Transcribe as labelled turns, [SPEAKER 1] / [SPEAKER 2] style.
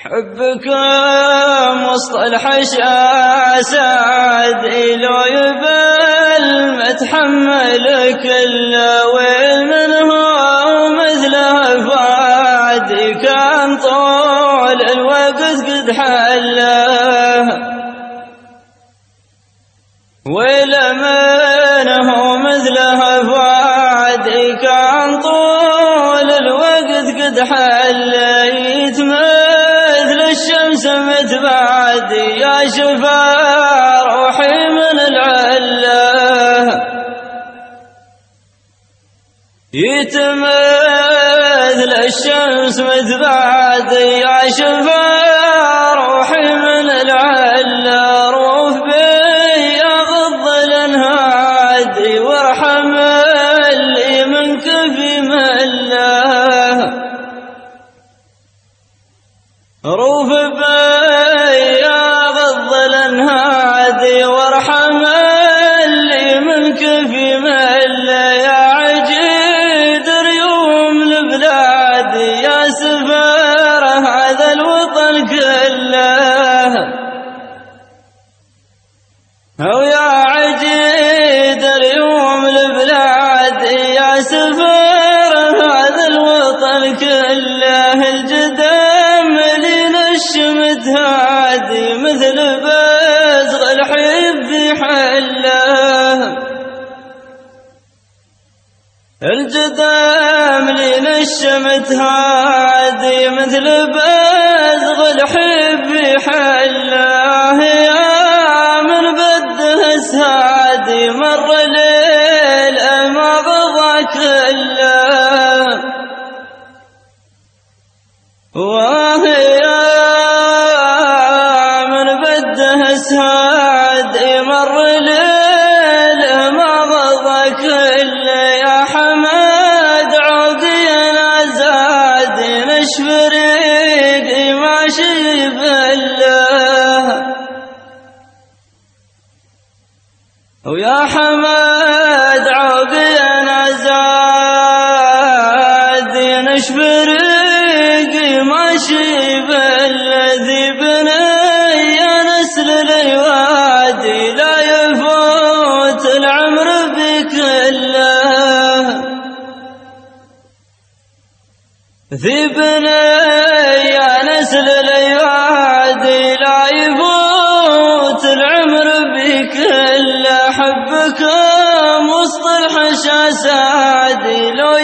[SPEAKER 1] حبكم وسط الحشا سعدي لو يبل متحمل كل ويل منها ومثله فادي كان طول الوقت قد حله ويل منه مثله فادي كان طول الوقت قد حله يتمثل الشمس متبعدي يا شفا روحي من العله يتمثل الشمس متبعدي يا شفا روحي من العله روف بي غض الانهادي وارحم اللي منك في مله روف بي غض الانهادي وارحم اللي منك في مله يا عجيد ريوم البلاد يا سفر هذا الوطن كله أو يا عجيد ريوم البلاد يا سفر هذا الوطن كله الجدام لنشمت هادي مثل بزغ الحب حله الجدام لنشمت هادي مثل بزغ الحب حله يا من بده سهادي مر ليل ما غضى كله وهي من بده سهادي مر ليل ما غضى كله يا حماد عقينا زادي نشف ريقي ماشي بالله ويا حماد عقينا زادي نشف ريقي ماشي بالذي بني يا نسل الأيوادي لا يفوت العمر بكله ذي بني يا نسل الأيوادي لا يفوت العمر بكله حبكم وسط الحشا سعدي لو